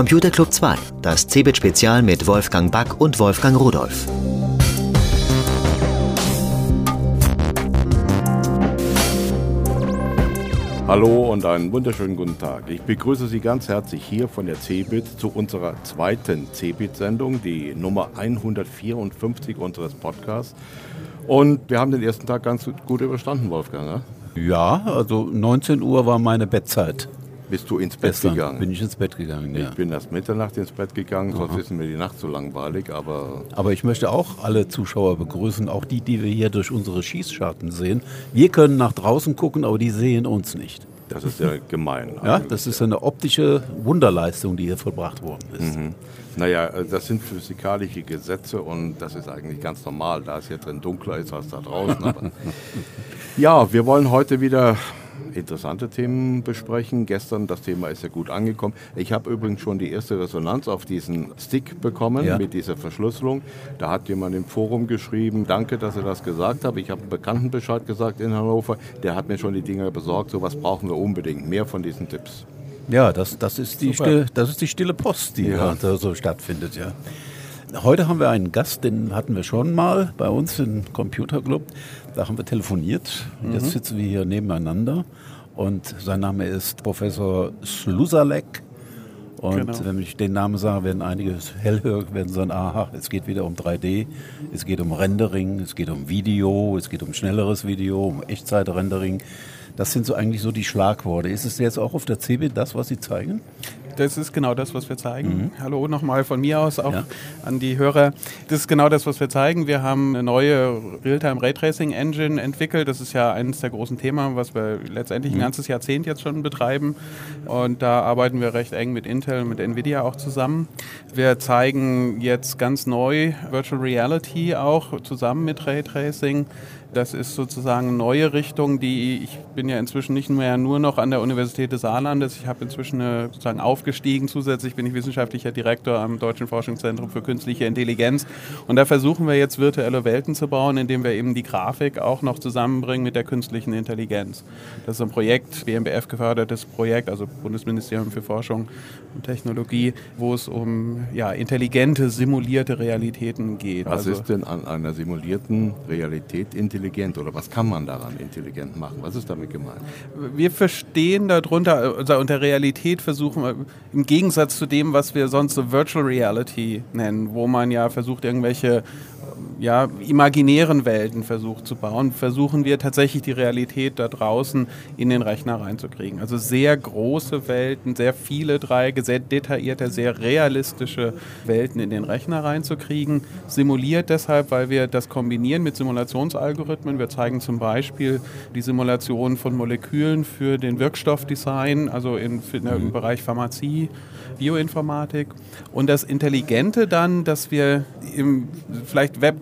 Computer Club 2, das CeBIT-Spezial mit Wolfgang Back und Wolfgang Rudolph. Hallo und einen wunderschönen guten Tag. Ich begrüße Sie ganz herzlich hier von der CeBIT zu unserer zweiten CeBIT-Sendung, die Nummer 154 unseres Podcasts. Und wir haben den ersten Tag ganz gut überstanden, Wolfgang, ne? Ja, also 19 Uhr war meine Bettzeit. Bist du ins Bett gegangen? Bin ich ins Bett gegangen, ja. Ich bin erst Mitternacht ins Bett gegangen, sonst ist mir die Nacht so langweilig, Aber ich möchte auch alle Zuschauer begrüßen, auch die wir hier durch unsere Schießscharten sehen. Wir können nach draußen gucken, aber die sehen uns nicht. Das ist ja gemein. Ja, das ist eine optische Wunderleistung, die hier vollbracht worden ist. Mhm. Naja, das sind physikalische Gesetze und das ist eigentlich ganz normal, da es hier drin dunkler ist als da draußen. Aber ja, wir wollen heute wieder interessante Themen besprechen. Gestern, das Thema ist ja gut angekommen. Ich habe übrigens schon die erste Resonanz auf diesen Stick bekommen, mit dieser Verschlüsselung. Da hat jemand im Forum geschrieben, danke, dass ihr das gesagt habt. Ich habe einen Bekannten Bescheid gesagt in Hannover, der hat mir schon die Dinger besorgt. Sowas brauchen wir unbedingt. Mehr von diesen Tipps. Ja, das ist die stille Post, die so stattfindet, ja. Heute haben wir einen Gast, den hatten wir schon mal bei uns im Computer Club. Da haben wir telefoniert. Jetzt sitzen wir hier nebeneinander. Und sein Name ist Professor Slusalek. Und wenn ich den Namen sage, werden einige hellhörig, werden sagen, aha, es geht wieder um 3D, es geht um Rendering, es geht um Video, es geht um schnelleres Video, um Echtzeit-Rendering. Das sind so eigentlich so die Schlagworte. Ist es jetzt auch auf der CeBIT das, was Sie zeigen? Das ist genau das, was wir zeigen. Hallo nochmal von mir aus auch an die Hörer. Das ist genau das, was wir zeigen. Wir haben eine neue Realtime Raytracing Engine entwickelt. Das ist ja eines der großen Themen, was wir letztendlich ein ganzes Jahrzehnt jetzt schon betreiben. Und da arbeiten wir recht eng mit Intel und mit Nvidia auch zusammen. Wir zeigen jetzt ganz neu Virtual Reality auch zusammen mit Raytracing. Das ist sozusagen eine neue Richtung, ich bin ja inzwischen nicht mehr nur noch an der Universität des Saarlandes, ich habe inzwischen sozusagen aufgestiegen, zusätzlich bin ich wissenschaftlicher Direktor am Deutschen Forschungszentrum für Künstliche Intelligenz und da versuchen wir jetzt virtuelle Welten zu bauen, indem wir eben die Grafik auch noch zusammenbringen mit der künstlichen Intelligenz. Das ist ein Projekt, BMBF gefördertes Projekt, also Bundesministerium für Forschung und Technologie, wo es um intelligente, simulierte Realitäten geht. Was ist denn an einer simulierten Realität intelligent oder was kann man daran intelligent machen? Was ist damit gemeint? Wir verstehen darunter, also unter Realität versuchen wir, im Gegensatz zu dem, was wir sonst so Virtual Reality nennen, wo man ja versucht, irgendwelche imaginären Welten versucht zu bauen, versuchen wir tatsächlich die Realität da draußen in den Rechner reinzukriegen. Also sehr große Welten, sehr viele Dreiecke, sehr detaillierte, sehr realistische Welten in den Rechner reinzukriegen. Simuliert deshalb, weil wir das kombinieren mit Simulationsalgorithmen. Wir zeigen zum Beispiel die Simulation von Molekülen für den Wirkstoffdesign, also im Bereich Pharmazie, Bioinformatik. Und das Intelligente dann, dass wir vielleicht Web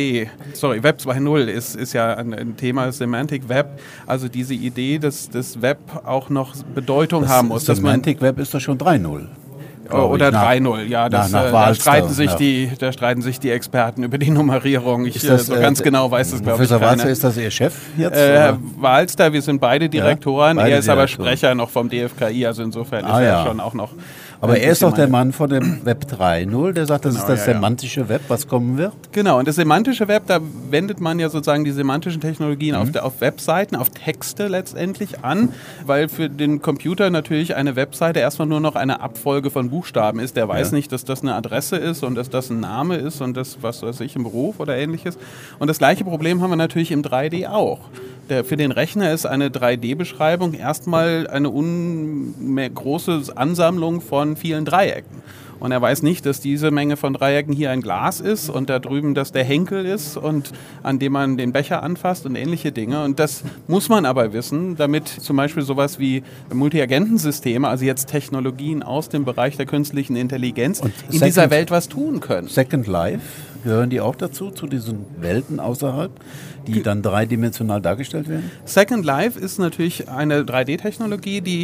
2.0 ist ja ein Thema, Semantic Web, also diese Idee, dass das Web auch noch Bedeutung haben muss. Semantic Web ist doch schon 3.0. Oder 3.0, ja, da streiten sich die Experten über die Nummerierung. Ganz genau weiß das, glaube ich, Professor Walzer, ist das Ihr Chef jetzt? Herr Walzer, wir sind beide Direktoren, er ist aber Sprecher noch vom DFKI, also insofern ist er schon auch noch... Aber er ist doch der Mann von dem Web 3.0, der sagt, das ist das semantische Web, was kommen wird? Genau, und das semantische Web, da wendet man ja sozusagen die semantischen Technologien auf Webseiten, auf Texte letztendlich an, weil für den Computer natürlich eine Webseite erstmal nur noch eine Abfolge von Buchstaben ist. Der weiß nicht, dass das eine Adresse ist und dass das ein Name ist und das, was weiß ich, ein Beruf oder ähnliches. Und das gleiche Problem haben wir natürlich im 3D auch. Für den Rechner ist eine 3D-Beschreibung erstmal eine große Ansammlung von vielen Dreiecken. Und er weiß nicht, dass diese Menge von Dreiecken hier ein Glas ist und da drüben, dass der Henkel ist und an dem man den Becher anfasst und ähnliche Dinge. Und das muss man aber wissen, damit zum Beispiel sowas wie Multiagentensysteme, also jetzt Technologien aus dem Bereich der künstlichen Intelligenz, in dieser Welt was tun können. Second Life, gehören die auch dazu, zu diesen Welten außerhalb, die dann dreidimensional dargestellt werden? Second Life ist natürlich eine 3D-Technologie, die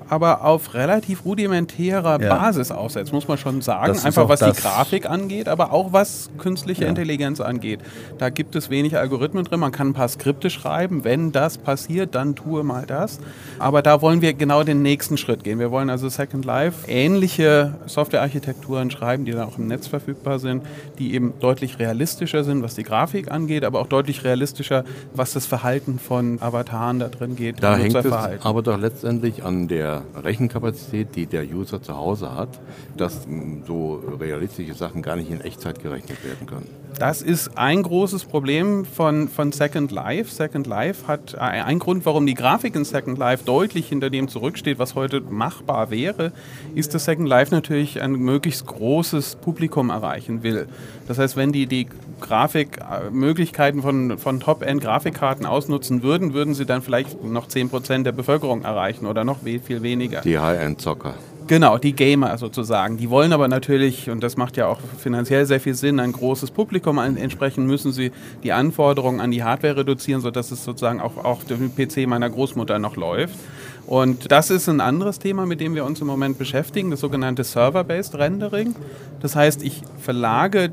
aber auf relativ rudimentärer Basis aufsetzt, muss man schon sagen. Einfach was die Grafik angeht, aber auch was künstliche Intelligenz angeht. Da gibt es wenig Algorithmen drin. Man kann ein paar Skripte schreiben. Wenn das passiert, dann tue mal das. Aber da wollen wir genau den nächsten Schritt gehen. Wir wollen also Second Life ähnliche Softwarearchitekturen schreiben, die dann auch im Netz verfügbar sind, die eben deutlich realistischer sind, was die Grafik angeht, aber auch deutlich realistischer, was das Verhalten von Avataren da drin geht. Da hängt es aber doch letztendlich an der Rechenkapazität, die der User zu Hause hat, dass so realistische Sachen gar nicht in Echtzeit gerechnet werden können. Das ist ein großes Problem von Second Life. Second Life hat ein Grund, warum die Grafik in Second Life deutlich hinter dem zurücksteht, was heute machbar wäre, ist, dass Second Life natürlich ein möglichst großes Publikum erreichen will. Das heißt, wenn die Grafikmöglichkeiten von Top-End-Grafikkarten ausnutzen würden, würden sie dann vielleicht noch 10% der Bevölkerung erreichen oder noch viel weniger. Die High-End-Zocker. Genau, die Gamer sozusagen. Die wollen aber natürlich, und das macht ja auch finanziell sehr viel Sinn, ein großes Publikum. Entsprechend müssen sie die Anforderungen an die Hardware reduzieren, sodass es sozusagen auch auf dem PC meiner Großmutter noch läuft. Und das ist ein anderes Thema, mit dem wir uns im Moment beschäftigen, das sogenannte Server-Based Rendering. Das heißt, ich verlage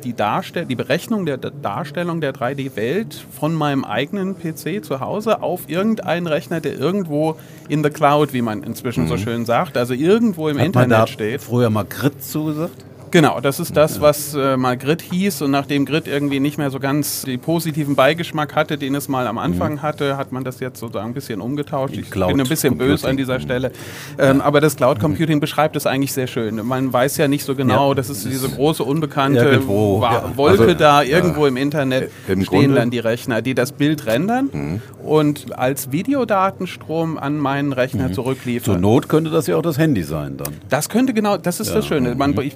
die Berechnung der Darstellung der 3D-Welt von meinem eigenen PC zu Hause auf irgendeinen Rechner, der irgendwo in the cloud, wie man inzwischen so schön sagt, also irgendwo im Internet steht. Früher mal Grid zugesagt? Genau, das ist das, was mal Grid hieß, und nachdem Grid irgendwie nicht mehr so ganz den positiven Beigeschmack hatte, den es mal am Anfang hatte, hat man das jetzt sozusagen ein bisschen umgetauscht. Ich bin ein bisschen böse an dieser Stelle. Aber das Cloud Computing beschreibt es eigentlich sehr schön. Man weiß ja nicht so genau, das ist diese große unbekannte Wolke da, irgendwo im Internet stehen dann die Rechner, die das Bild rendern und als Videodatenstrom an meinen Rechner zurückliefern. Zur Not könnte das ja auch das Handy sein dann. Das könnte genau, das ist das Schöne.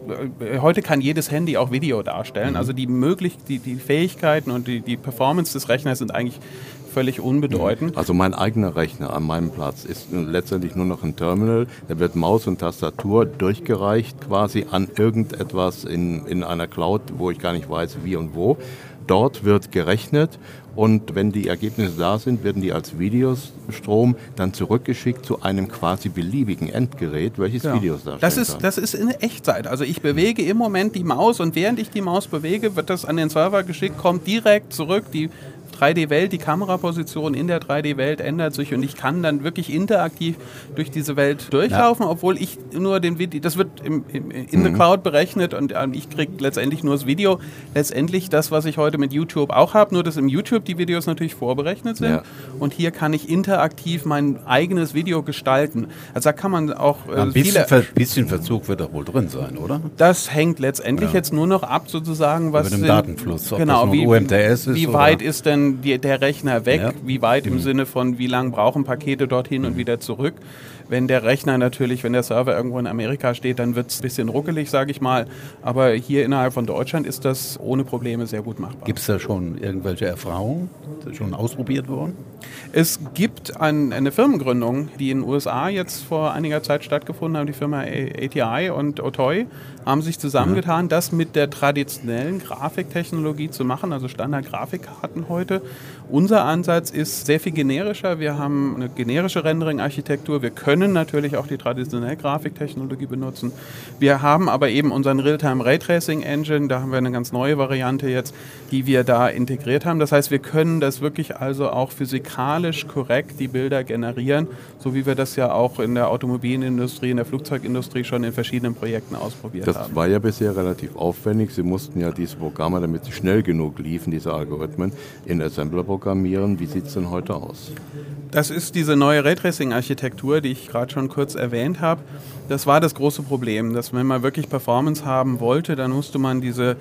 Heute kann jedes Handy auch Video darstellen. Also die Fähigkeiten und die Performance des Rechners sind eigentlich völlig unbedeutend. Also mein eigener Rechner an meinem Platz ist letztendlich nur noch ein Terminal. Da wird Maus und Tastatur durchgereicht quasi an irgendetwas in einer Cloud, wo ich gar nicht weiß, wie und wo. Dort wird gerechnet und wenn die Ergebnisse da sind, werden die als Videostrom dann zurückgeschickt zu einem quasi beliebigen Endgerät, welches Videos darstellt. Das ist in Echtzeit. Also ich bewege im Moment die Maus und während ich die Maus bewege, wird das an den Server geschickt, kommt direkt zurück. Die 3D-Welt, die Kameraposition in der 3D-Welt ändert sich und ich kann dann wirklich interaktiv durch diese Welt durchlaufen, obwohl ich nur den Video, das wird in the Cloud berechnet und ich kriege letztendlich nur das Video. Letztendlich das, was ich heute mit YouTube auch habe, nur dass im YouTube die Videos natürlich vorberechnet sind und hier kann ich interaktiv mein eigenes Video gestalten. Also da kann man auch ein bisschen Verzug wird doch wohl drin sein, oder? Das hängt letztendlich jetzt nur noch ab, sozusagen, was mit dem Datenfluss, ob genau, das UMTS ist, wie weit ist denn der Rechner weg, wie weit im Sinne von, wie lang brauchen Pakete dorthin und wieder zurück. Wenn der Rechner natürlich, wenn der Server irgendwo in Amerika steht, dann wird es ein bisschen ruckelig, sage ich mal. Aber hier innerhalb von Deutschland ist das ohne Probleme sehr gut machbar. Gibt es da schon irgendwelche Erfahrungen? Ist das schon ausprobiert worden? Es gibt eine Firmengründung, die in den USA jetzt vor einiger Zeit stattgefunden hat. Die Firma ATI und Otoy haben sich zusammengetan, das mit der traditionellen Grafiktechnologie zu machen, also Standard-Grafikkarten heute. Unser Ansatz ist sehr viel generischer. Wir haben eine generische Rendering-Architektur. Wir können natürlich auch die traditionelle Grafiktechnologie benutzen. Wir haben aber eben unseren Realtime Raytracing Engine. Da haben wir eine ganz neue Variante jetzt, die wir da integriert haben. Das heißt, wir können das wirklich also auch physikalisch korrekt die Bilder generieren, so wie wir das ja auch in der Automobilindustrie, in der Flugzeugindustrie schon in verschiedenen Projekten ausprobiert haben. Das war ja bisher relativ aufwendig. Sie mussten ja diese Programme, damit sie schnell genug liefen, diese Algorithmen, in Assembler programmieren. Wie sieht es denn heute aus? Das ist diese neue Raytracing-Architektur, die ich gerade schon kurz erwähnt habe. Das war das große Problem, dass wenn man wirklich Performance haben wollte, dann musste man diese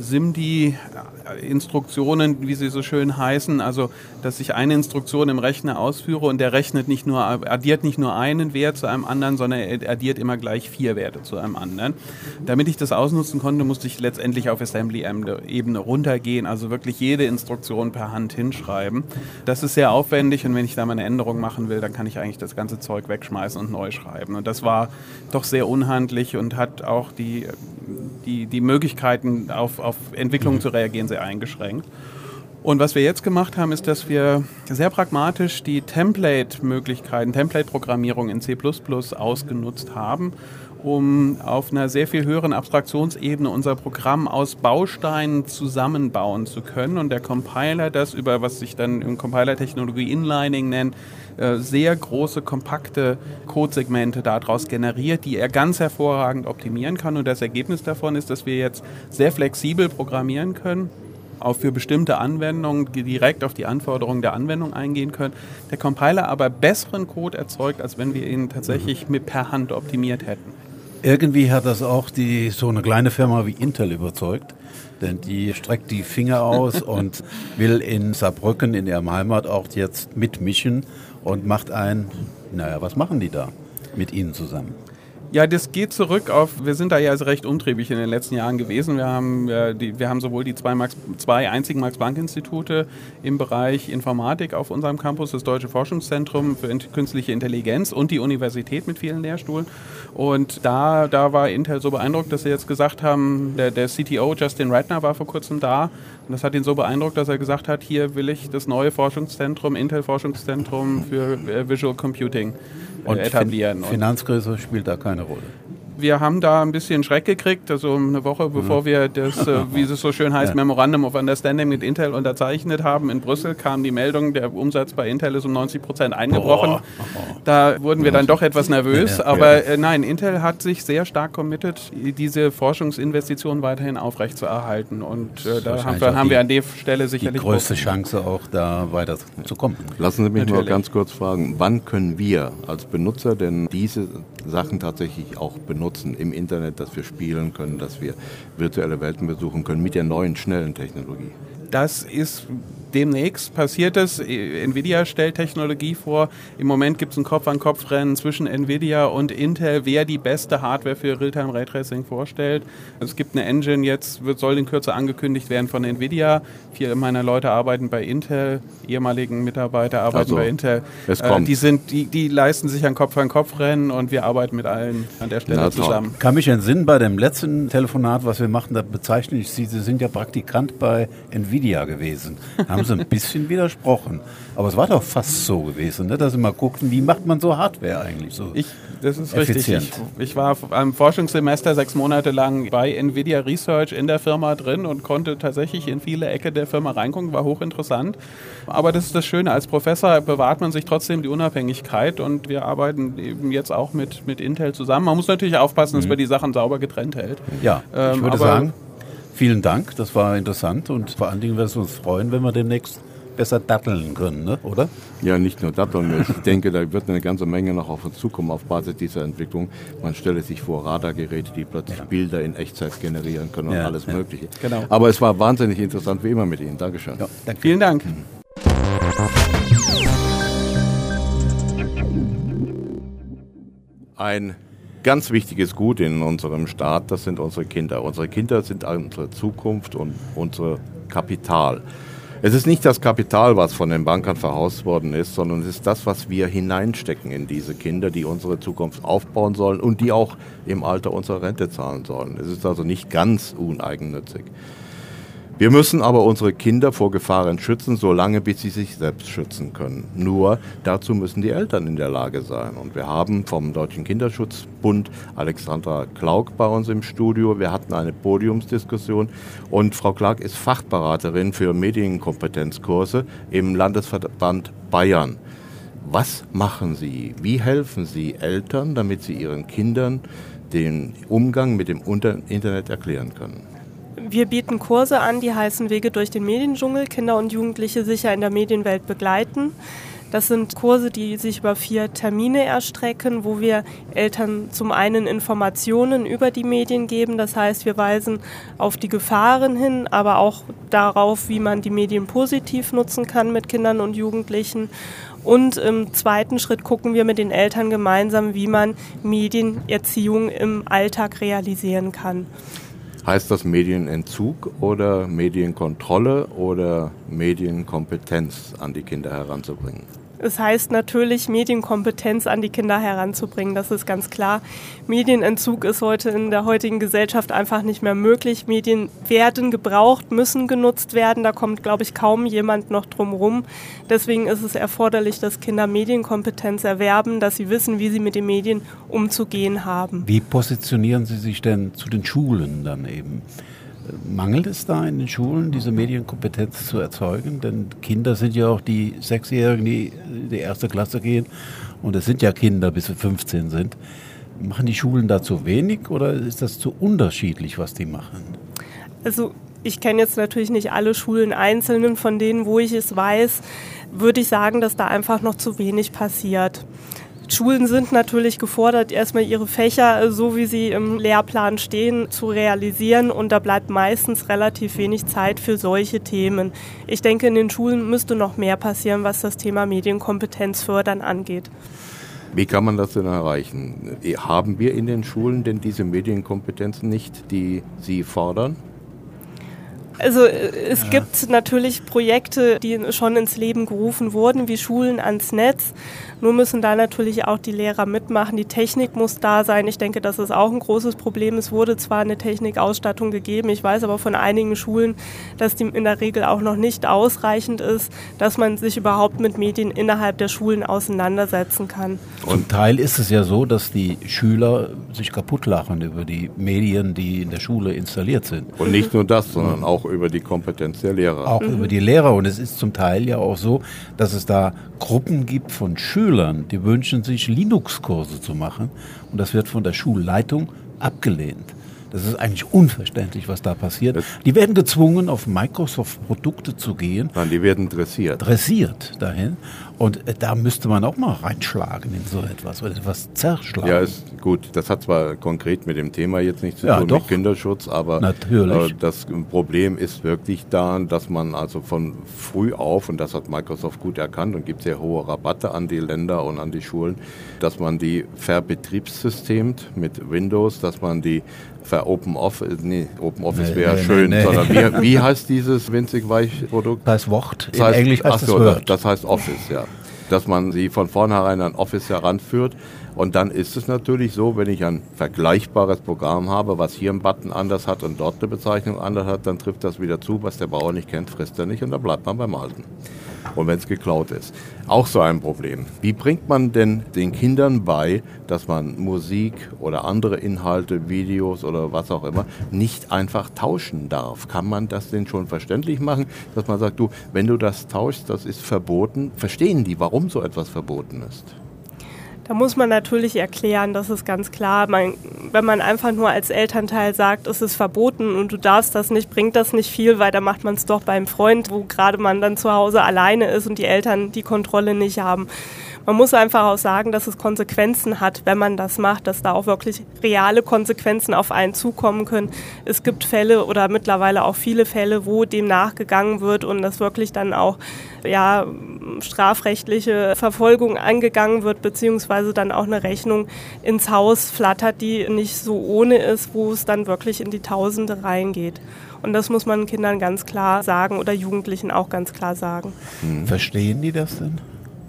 SIMD-Instruktionen, wie sie so schön heißen, also dass ich eine Instruktion im Rechner ausführe und der addiert nicht nur einen Wert zu einem anderen, sondern er addiert immer gleich 4 Werte zu einem anderen. Damit ich das ausnutzen konnte, musste ich letztendlich auf Assembly-Ebene runtergehen, also wirklich jede Instruktion per Hand hinschreiben. Das ist sehr aufwendig und wenn ich da mal eine Änderung machen will, dann kann ich eigentlich das ganze Zeug wegschmeißen und neu schreiben. Und das war doch sehr unhandlich und hat auch die Möglichkeiten, auf Entwicklungen zu reagieren, sehr eingeschränkt. Und was wir jetzt gemacht haben, ist, dass wir sehr pragmatisch die Template-Möglichkeiten, Template-Programmierung in C++ ausgenutzt haben, um auf einer sehr viel höheren Abstraktionsebene unser Programm aus Bausteinen zusammenbauen zu können. Und der Compiler das über, was sich dann im Compiler-Technologie Inlining nennt, sehr große, kompakte Codesegmente daraus generiert, die er ganz hervorragend optimieren kann. Und das Ergebnis davon ist, dass wir jetzt sehr flexibel programmieren können, auch für bestimmte Anwendungen, die direkt auf die Anforderungen der Anwendung eingehen können. Der Compiler aber besseren Code erzeugt, als wenn wir ihn tatsächlich per Hand optimiert hätten. Irgendwie hat das auch so eine kleine Firma wie Intel überzeugt, denn die streckt die Finger aus und will in Saarbrücken, in ihrem Heimatort, jetzt mitmischen und macht was machen die da mit Ihnen zusammen? Ja, das geht zurück auf, wir sind da ja recht umtriebig in den letzten Jahren gewesen. Wir haben sowohl die zwei einzigen Max-Planck-Institute im Bereich Informatik auf unserem Campus, das Deutsche Forschungszentrum für Künstliche Intelligenz und die Universität mit vielen Lehrstuhlen. Und da war Intel so beeindruckt, dass sie jetzt gesagt haben, der CTO Justin Ratner war vor kurzem da. Und das hat ihn so beeindruckt, dass er gesagt hat, hier will ich das neue Forschungszentrum, Intel-Forschungszentrum für Visual Computing etablieren. Finanzkrise spielt da keine Rolle. Wir haben da ein bisschen Schreck gekriegt, also eine Woche bevor wir das, wie es so schön heißt, Memorandum of Understanding mit Intel unterzeichnet haben. In Brüssel kam die Meldung, der Umsatz bei Intel ist um 90% eingebrochen. Da wurden wir dann doch etwas nervös, aber nein, Intel hat sich sehr stark committed, diese Forschungsinvestitionen weiterhin aufrechtzuerhalten und da haben wir an der Stelle sicherlich die größte Chance auch da weiterzukommen. Lassen Sie mich nur ganz kurz fragen, wann können wir als Benutzer denn diese Sachen tatsächlich auch benutzen im Internet, dass wir spielen können, dass wir virtuelle Welten besuchen können mit der neuen, schnellen Technologie? Das ist demnächst passiert es. Nvidia stellt Technologie vor. Im Moment gibt es ein Kopf-an-Kopf-Rennen zwischen Nvidia und Intel, wer die beste Hardware für Realtime Raytracing vorstellt. Es gibt eine Engine, soll in Kürze angekündigt werden von Nvidia. 4 meiner Leute arbeiten bei Intel, ehemaligen Mitarbeiter arbeiten bei Intel. Die leisten sich ein Kopf-an-Kopf-Rennen und wir arbeiten mit allen an der Stelle zusammen. Kann mich entsinnen, bei dem letzten Telefonat, was wir machen, da bezeichne ich Sie, Sie sind ja Praktikant bei Nvidia gewesen. Haben Sie ein bisschen widersprochen. Aber es war doch fast so gewesen, ne? Dass Sie mal guckten, wie macht man so Hardware eigentlich so das ist effizient. Richtig. Ich war am Forschungssemester 6 Monate lang bei Nvidia Research in der Firma drin und konnte tatsächlich in viele Ecke der Firma reingucken, war hochinteressant. Aber das ist das Schöne, als Professor bewahrt man sich trotzdem die Unabhängigkeit und wir arbeiten eben jetzt auch mit Intel zusammen. Man muss natürlich aufpassen, dass man die Sachen sauber getrennt hält. Ja, ich würde sagen, vielen Dank, das war interessant und vor allen Dingen wird es uns freuen, wenn wir demnächst besser datteln können, ne? Oder? Ja, nicht nur datteln. Ich denke, da wird eine ganze Menge noch auf uns zukommen auf Basis dieser Entwicklung. Man stelle sich vor, Radargeräte, die plötzlich Bilder in Echtzeit generieren können und alles Mögliche. Genau. Aber es war wahnsinnig interessant, wie immer mit Ihnen. Dankeschön. Ja, danke. Vielen Dank. Ein ganz wichtiges Gut in unserem Staat, das sind unsere Kinder. Unsere Kinder sind unsere Zukunft und unser Kapital. Es ist nicht das Kapital, was von den Bankern verhaust worden ist, sondern es ist das, was wir hineinstecken in diese Kinder, die unsere Zukunft aufbauen sollen und die auch im Alter unsere Rente zahlen sollen. Es ist also nicht ganz uneigennützig. Wir müssen aber unsere Kinder vor Gefahren schützen, solange bis sie sich selbst schützen können. Nur dazu müssen die Eltern in der Lage sein. Und wir haben vom Deutschen Kinderschutzbund Alexandra Klauk bei uns im Studio. Wir hatten eine Podiumsdiskussion und Frau Klauk ist Fachberaterin für Medienkompetenzkurse im Landesverband Bayern. Was machen Sie? Wie helfen Sie Eltern, damit sie ihren Kindern den Umgang mit dem Internet erklären können? Wir bieten Kurse an, die heißen Wege durch den Mediendschungel, Kinder und Jugendliche sicher in der Medienwelt begleiten. Das sind Kurse, die sich über 4 Termine erstrecken, wo wir Eltern zum einen Informationen über die Medien geben. Das heißt, wir weisen auf die Gefahren hin, aber auch darauf, wie man die Medien positiv nutzen kann mit Kindern und Jugendlichen. Und im zweiten Schritt gucken wir mit den Eltern gemeinsam, wie man Medienerziehung im Alltag realisieren kann. Heißt das Medienentzug oder Medienkontrolle oder Medienkompetenz an die Kinder heranzubringen? Es heißt natürlich, Medienkompetenz an die Kinder heranzubringen, das ist ganz klar. Medienentzug ist heute in der heutigen Gesellschaft einfach nicht mehr möglich. Medien werden gebraucht, müssen genutzt werden, da kommt, glaube ich, kaum jemand noch drum rum. Deswegen ist es erforderlich, dass Kinder Medienkompetenz erwerben, dass sie wissen, wie sie mit den Medien umzugehen haben. Wie positionieren Sie sich denn zu den Schulen dann eben? Mangelt es da in den Schulen, diese Medienkompetenz zu erzeugen? Denn Kinder sind ja auch die 6-Jährigen, die in die 1. Klasse gehen. Und es sind ja Kinder, bis sie 15 sind. Machen die Schulen da zu wenig oder ist das zu unterschiedlich, was die machen? Also ich kenne jetzt natürlich nicht alle Schulen einzeln. Von denen, wo ich es weiß, würde ich sagen, dass da einfach noch zu wenig passiert. Schulen sind natürlich gefordert, erstmal ihre Fächer, so wie sie im Lehrplan stehen, zu realisieren. Und da bleibt meistens relativ wenig Zeit für solche Themen. Ich denke, in den Schulen müsste noch mehr passieren, was das Thema Medienkompetenz fördern angeht. Wie kann man das denn erreichen? Haben wir in den Schulen denn diese Medienkompetenzen nicht, die Sie fordern? Also es gibt natürlich Projekte, die schon ins Leben gerufen wurden, wie Schulen ans Netz. Nur müssen da natürlich auch die Lehrer mitmachen. Die Technik muss da sein. Ich denke, das ist auch ein großes Problem. Es wurde zwar eine Technikausstattung gegeben, ich weiß aber von einigen Schulen, dass die in der Regel auch noch nicht ausreichend ist, dass man sich überhaupt mit Medien innerhalb der Schulen auseinandersetzen kann. Zum Teil ist es ja so, dass die Schüler sich kaputt lachen über die Medien, die in der Schule installiert sind. Und nicht nur das, sondern auch über die Kompetenz der Lehrer. Auch über die Lehrer. Und es ist zum Teil ja auch so, dass es da Gruppen gibt von Schülern, die wünschen sich Linux-Kurse zu machen. Und das wird von der Schulleitung abgelehnt. Das ist eigentlich unverständlich, was da passiert. Die werden gezwungen, auf Microsoft-Produkte zu gehen. Nein, die werden dressiert. Dressiert dahin. Und da müsste man auch mal reinschlagen in so etwas oder etwas zerschlagen. Ja, ist gut. Das hat zwar konkret mit dem Thema jetzt nichts zu tun, doch. mit Kinderschutz, aber natürlich. Das Problem ist wirklich da, dass man also von früh auf, und das hat Microsoft gut erkannt und gibt sehr hohe Rabatte an die Länder und an die Schulen, dass man die verbetriebssystemt mit Windows, dass man die OpenOffice wäre schön, sondern wie heißt dieses winzig weiche Produkt? Das heißt Word, in Englisch heißt es Word. Das heißt Office, ja. Dass man sie von vornherein an Office heranführt. Und dann ist es natürlich so, wenn ich ein vergleichbares Programm habe, was hier einen Button anders hat und dort eine Bezeichnung anders hat, dann trifft das wieder zu, was der Bauer nicht kennt, frisst er nicht und dann bleibt man beim Alten. Und wenn es geklaut ist. Auch so ein Problem. Wie bringt man denn den Kindern bei, dass man Musik oder andere Inhalte, Videos oder was auch immer, nicht einfach tauschen darf? Kann man das denn schon verständlich machen, dass man sagt, du, wenn du das tauschst, das ist verboten? Verstehen die, warum so etwas verboten ist? Da muss man natürlich erklären, das ist ganz klar. Wenn man einfach nur als Elternteil sagt, es ist verboten und du darfst das nicht, bringt das nicht viel, weil da macht man es doch beim Freund, wo gerade man dann zu Hause alleine ist und die Eltern die Kontrolle nicht haben. Man muss einfach auch sagen, dass es Konsequenzen hat, wenn man das macht, dass da auch wirklich reale Konsequenzen auf einen zukommen können. Es gibt Fälle oder mittlerweile auch viele Fälle, wo dem nachgegangen wird und das wirklich dann auch strafrechtliche Verfolgung angegangen wird, beziehungsweise dann auch eine Rechnung ins Haus flattert, die nicht so ohne ist, wo es dann wirklich in die Tausende reingeht. Und das muss man Kindern ganz klar sagen oder Jugendlichen auch ganz klar sagen. Verstehen die das denn?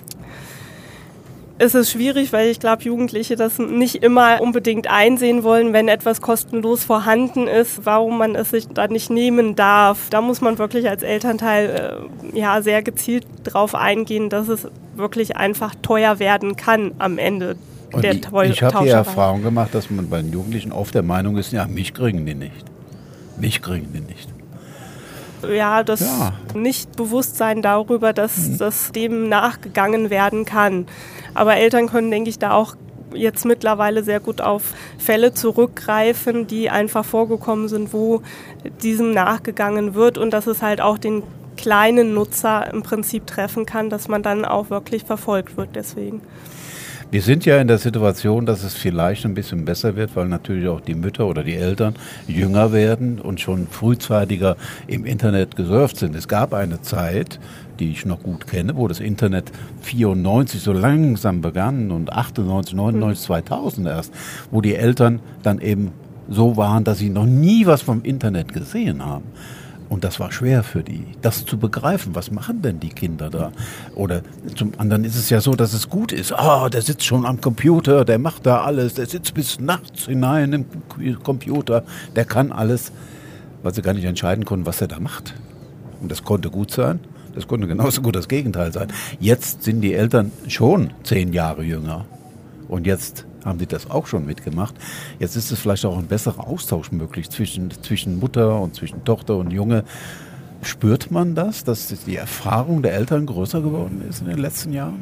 Es ist schwierig, weil ich glaube, Jugendliche das nicht immer unbedingt einsehen wollen, wenn etwas kostenlos vorhanden ist, warum man es sich da nicht nehmen darf. Da muss man wirklich als Elternteil sehr gezielt drauf eingehen, dass es wirklich einfach teuer werden kann am Ende der Tauscherei. Ich habe die Erfahrung gemacht, dass man bei den Jugendlichen oft der Meinung ist, ja, mich kriegen die nicht. Mich kriegen die nicht. Ja, das Nicht-Bewusstsein darüber, dass das dem nachgegangen werden kann. Aber Eltern können, denke ich, da auch jetzt mittlerweile sehr gut auf Fälle zurückgreifen, die einfach vorgekommen sind, wo diesem nachgegangen wird und dass es halt auch den kleinen Nutzer im Prinzip treffen kann, dass man dann auch wirklich verfolgt wird deswegen. Wir sind ja in der Situation, dass es vielleicht ein bisschen besser wird, weil natürlich auch die Mütter oder die Eltern jünger werden und schon frühzeitiger im Internet gesurft sind. Es gab eine Zeit, die ich noch gut kenne, wo das Internet 94 so langsam begann und 98, 99, 2000 erst, wo die Eltern dann eben so waren, dass sie noch nie was vom Internet gesehen haben. Und das war schwer für die, das zu begreifen. Was machen denn die Kinder da? Oder zum anderen ist es ja so, dass es gut ist. Der sitzt schon am Computer, der macht da alles, der sitzt bis nachts hinein im Computer, der kann alles, weil sie gar nicht entscheiden konnten, was er da macht. Und das konnte gut sein, das konnte genauso gut das Gegenteil sein. Jetzt sind die Eltern schon 10 Jahre jünger und jetzt haben die das auch schon mitgemacht. Jetzt ist es vielleicht auch ein besserer Austausch möglich zwischen Mutter und zwischen Tochter und Junge. Spürt man das, dass die Erfahrung der Eltern größer geworden ist in den letzten Jahren?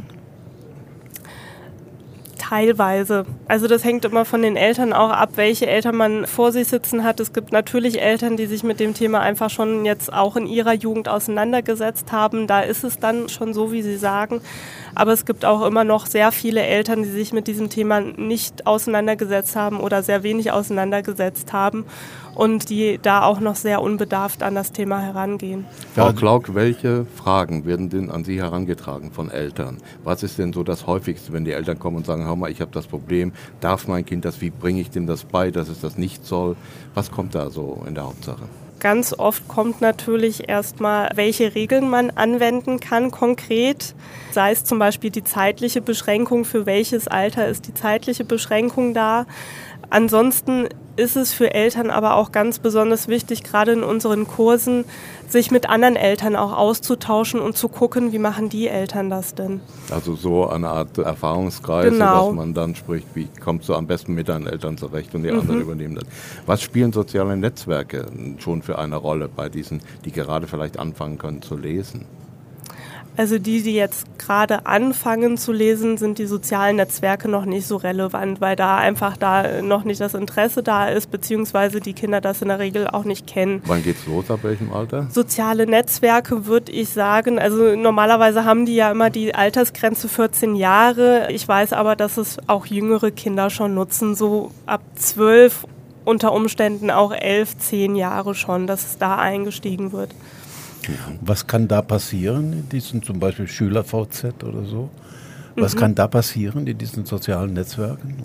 Teilweise. Also das hängt immer von den Eltern auch ab, welche Eltern man vor sich sitzen hat. Es gibt natürlich Eltern, die sich mit dem Thema einfach schon jetzt auch in ihrer Jugend auseinandergesetzt haben. Da ist es dann schon so, wie Sie sagen. Aber es gibt auch immer noch sehr viele Eltern, die sich mit diesem Thema nicht auseinandergesetzt haben oder sehr wenig auseinandergesetzt haben und die da auch noch sehr unbedarft an das Thema herangehen. Frau Klauk, welche Fragen werden denn an Sie herangetragen von Eltern? Was ist denn so das Häufigste, wenn die Eltern kommen und sagen, hör mal, ich habe das Problem, darf mein Kind das, wie bringe ich dem das bei, dass es das nicht soll? Was kommt da so in der Hauptsache? Ganz oft kommt natürlich erstmal, welche Regeln man anwenden kann konkret. Sei es zum Beispiel die zeitliche Beschränkung, für welches Alter ist die zeitliche Beschränkung da. Ansonsten ist es für Eltern aber auch ganz besonders wichtig, gerade in unseren Kursen, sich mit anderen Eltern auch auszutauschen und zu gucken, wie machen die Eltern das denn? Also so eine Art Erfahrungskreis, genau. Dass man dann spricht, wie kommst du am besten mit deinen Eltern zurecht und die anderen übernehmen das. Was spielen soziale Netzwerke schon für eine Rolle bei diesen, die gerade vielleicht anfangen können zu lesen? Also die jetzt gerade anfangen zu lesen, sind die sozialen Netzwerke noch nicht so relevant, weil da einfach da noch nicht das Interesse da ist, beziehungsweise die Kinder das in der Regel auch nicht kennen. Wann geht's los, ab welchem Alter? Soziale Netzwerke würde ich sagen, also normalerweise haben die ja immer die Altersgrenze 14 Jahre. Ich weiß aber, dass es auch jüngere Kinder schon nutzen, so ab 12, unter Umständen auch 11, 10 Jahre schon, dass es da eingestiegen wird. Was kann da passieren in diesen zum Beispiel Schüler-VZ oder so? Was kann da passieren in diesen sozialen Netzwerken?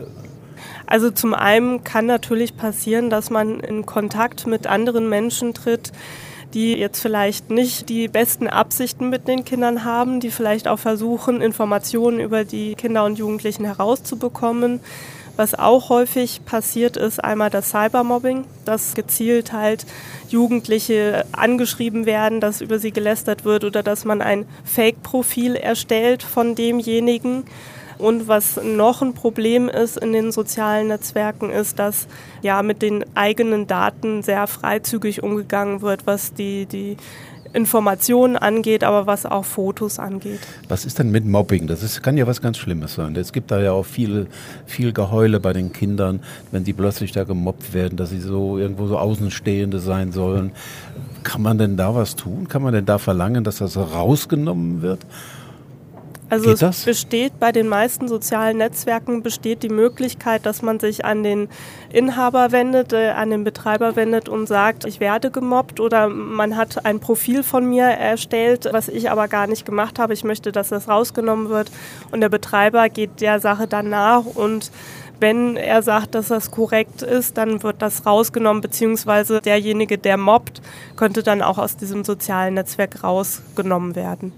Also zum einen kann natürlich passieren, dass man in Kontakt mit anderen Menschen tritt, die jetzt vielleicht nicht die besten Absichten mit den Kindern haben, die vielleicht auch versuchen, Informationen über die Kinder und Jugendlichen herauszubekommen. Was auch häufig passiert, ist einmal das Cybermobbing, dass gezielt halt Jugendliche angeschrieben werden, dass über sie gelästert wird oder dass man ein Fake-Profil erstellt von demjenigen. Und was noch ein Problem ist in den sozialen Netzwerken ist, dass ja mit den eigenen Daten sehr freizügig umgegangen wird, was die Informationen angeht, aber was auch Fotos angeht. Was ist denn mit Mobbing? Kann ja was ganz Schlimmes sein. Es gibt da ja auch viel Geheule bei den Kindern, wenn die plötzlich da gemobbt werden, dass sie so irgendwo so Außenstehende sein sollen. Kann man denn da was tun? Kann man denn da verlangen, dass das rausgenommen wird? Also es besteht bei den meisten sozialen Netzwerken besteht die Möglichkeit, dass man sich an den Inhaber wendet, an den Betreiber wendet und sagt, ich werde gemobbt oder man hat ein Profil von mir erstellt, was ich aber gar nicht gemacht habe. Ich möchte, dass das rausgenommen wird und der Betreiber geht der Sache dann nach und wenn er sagt, dass das korrekt ist, dann wird das rausgenommen, beziehungsweise derjenige, der mobbt, könnte dann auch aus diesem sozialen Netzwerk rausgenommen werden.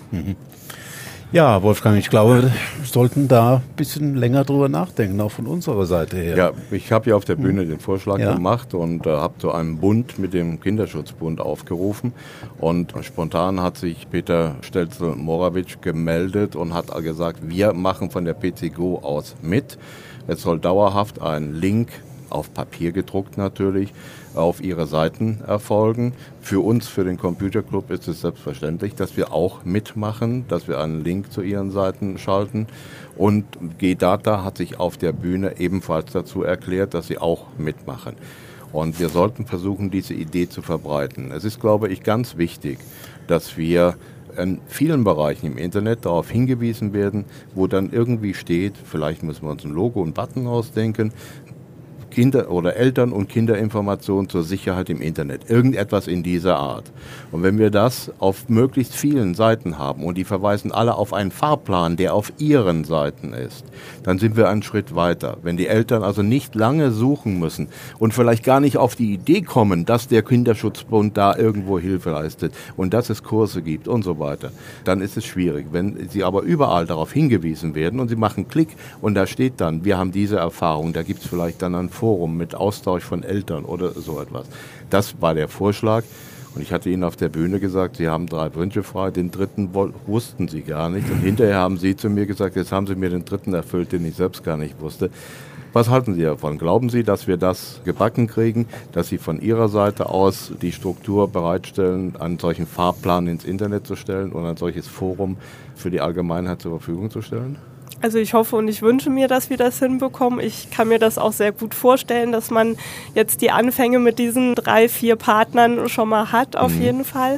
Ja, Wolfgang, ich glaube, wir sollten da ein bisschen länger drüber nachdenken, auch von unserer Seite her. Ja, ich habe ja auf der Bühne den Vorschlag gemacht und habe zu einem Bund mit dem Kinderschutzbund aufgerufen. Und spontan hat sich Peter Stelzel-Morawitsch gemeldet und hat gesagt, wir machen von der PCGO aus mit. Es soll dauerhaft ein Link, auf Papier gedruckt natürlich, auf ihre Seiten erfolgen. Für uns, für den Computerclub, ist es selbstverständlich, dass wir auch mitmachen, dass wir einen Link zu ihren Seiten schalten. Und G-Data hat sich auf der Bühne ebenfalls dazu erklärt, dass sie auch mitmachen. Und wir sollten versuchen, diese Idee zu verbreiten. Es ist, glaube ich, ganz wichtig, dass wir in vielen Bereichen im Internet darauf hingewiesen werden, wo dann irgendwie steht, vielleicht müssen wir uns ein Logo und Button ausdenken, Kinder- oder Eltern- und Kinderinformation zur Sicherheit im Internet. Irgendetwas in dieser Art. Und wenn wir das auf möglichst vielen Seiten haben und die verweisen alle auf einen Fahrplan, der auf ihren Seiten ist, dann sind wir einen Schritt weiter. Wenn die Eltern also nicht lange suchen müssen und vielleicht gar nicht auf die Idee kommen, dass der Kinderschutzbund da irgendwo Hilfe leistet und dass es Kurse gibt und so weiter, dann ist es schwierig. Wenn sie aber überall darauf hingewiesen werden und sie machen Klick und da steht dann, wir haben diese Erfahrung, da gibt es vielleicht dann ein Forum mit Austausch von Eltern oder so etwas. Das war der Vorschlag. Und ich hatte Ihnen auf der Bühne gesagt, Sie haben 3 Wünsche frei, den dritten wussten Sie gar nicht. Und hinterher haben Sie zu mir gesagt, jetzt haben Sie mir den dritten erfüllt, den ich selbst gar nicht wusste. Was halten Sie davon? Glauben Sie, dass wir das gebacken kriegen, dass Sie von Ihrer Seite aus die Struktur bereitstellen, einen solchen Fahrplan ins Internet zu stellen und ein solches Forum für die Allgemeinheit zur Verfügung zu stellen? Also ich hoffe und ich wünsche mir, dass wir das hinbekommen. Ich kann mir das auch sehr gut vorstellen, dass man jetzt die Anfänge mit diesen 3, 4 Partnern schon mal hat, auf jeden Fall.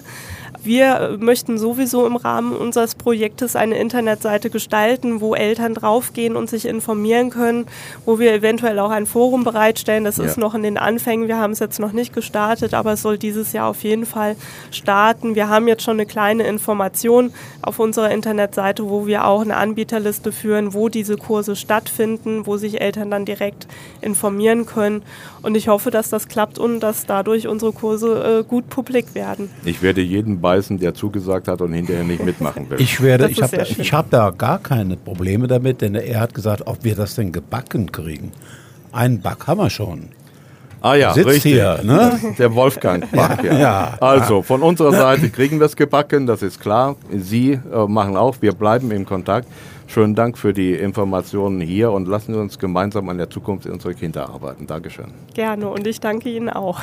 Wir möchten sowieso im Rahmen unseres Projektes eine Internetseite gestalten, wo Eltern draufgehen und sich informieren können, wo wir eventuell auch ein Forum bereitstellen. Das ist noch in den Anfängen, wir haben es jetzt noch nicht gestartet, aber es soll dieses Jahr auf jeden Fall starten. Wir haben jetzt schon eine kleine Information auf unserer Internetseite, wo wir auch eine Anbieterliste führen, wo diese Kurse stattfinden, wo sich Eltern dann direkt informieren können. Und ich hoffe, dass das klappt und dass dadurch unsere Kurse gut publik werden. Ich werde jeden beißen, der zugesagt hat und hinterher nicht mitmachen will. Ich habe da gar keine Probleme damit, denn er hat gesagt, ob wir das denn gebacken kriegen. Einen Back haben wir schon. Ah ja, sitzt richtig. Hier, ne? Der Wolfgang Back, Ja. Also, von unserer Seite kriegen wir es gebacken, das ist klar. Sie machen auch, wir bleiben in Kontakt. Schönen Dank für die Informationen hier und lassen Sie uns gemeinsam an der Zukunft unserer Kinder arbeiten. Dankeschön. Gerne und ich danke Ihnen auch.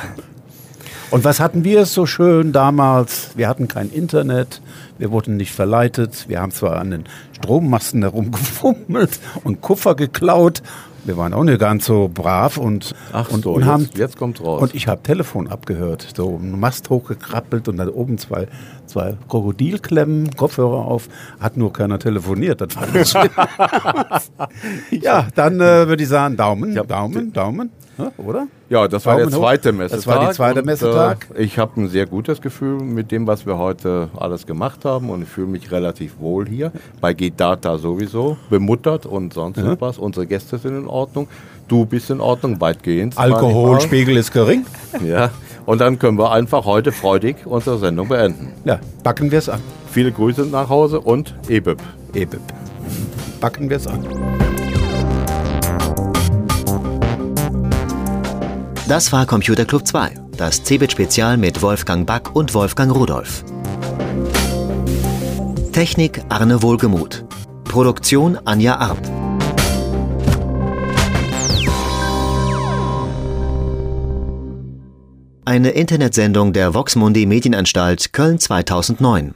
Und was hatten wir so schön damals? Wir hatten kein Internet, wir wurden nicht verleitet, wir haben zwar an den Strommasten herumgefummelt und Kupfer geklaut. Wir waren auch nicht ganz so brav und jetzt kommt's raus. Und ich habe Telefon abgehört, so einen Mast hochgekrabbelt und da oben zwei Krokodilklemmen, Kopfhörer auf, hat nur keiner telefoniert. Das war nicht schlimm. Ja, dann würde ich sagen Daumen, oder? Ja, das war der zweite Messetag. Das war der zweite Messetag. Ich habe ein sehr gutes Gefühl mit dem, was wir heute alles gemacht haben und ich fühle mich relativ wohl hier. Bei G-Data sowieso, bemuttert und sonst was. Unsere Gäste sind in Ordnung. Du bist in Ordnung, weitgehend. Alkoholspiegel ist gering. Ja, und dann können wir einfach heute freudig unsere Sendung beenden. Ja, backen wir es an. Viele Grüße nach Hause und EBIP. EBIP. Backen wir es an. Das war Computer Club 2, das CeBIT-Spezial mit Wolfgang Back und Wolfgang Rudolf. Technik Arne Wohlgemuth. Produktion Anja Arp. Eine Internetsendung der Vox-Mundi Medienanstalt Köln 2009.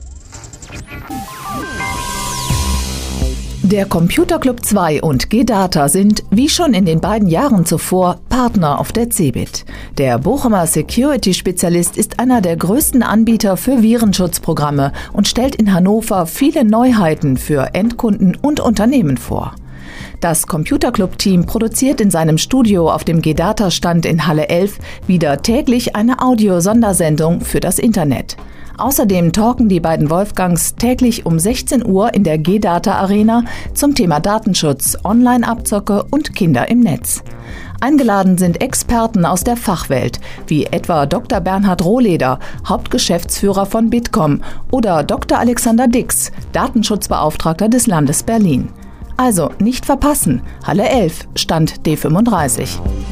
Der Computer Club 2 und G-Data sind, wie schon in den beiden Jahren zuvor, Partner auf der CeBIT. Der Bochumer Security-Spezialist ist einer der größten Anbieter für Virenschutzprogramme und stellt in Hannover viele Neuheiten für Endkunden und Unternehmen vor. Das Computer Club-Team produziert in seinem Studio auf dem G-Data-Stand in Halle 11 wieder täglich eine Audio-Sondersendung für das Internet. Außerdem talken die beiden Wolfgangs täglich um 16 Uhr in der G-Data-Arena zum Thema Datenschutz, Online-Abzocke und Kinder im Netz. Eingeladen sind Experten aus der Fachwelt, wie etwa Dr. Bernhard Rohleder, Hauptgeschäftsführer von Bitkom, oder Dr. Alexander Dix, Datenschutzbeauftragter des Landes Berlin. Also nicht verpassen, Halle 11, Stand D35.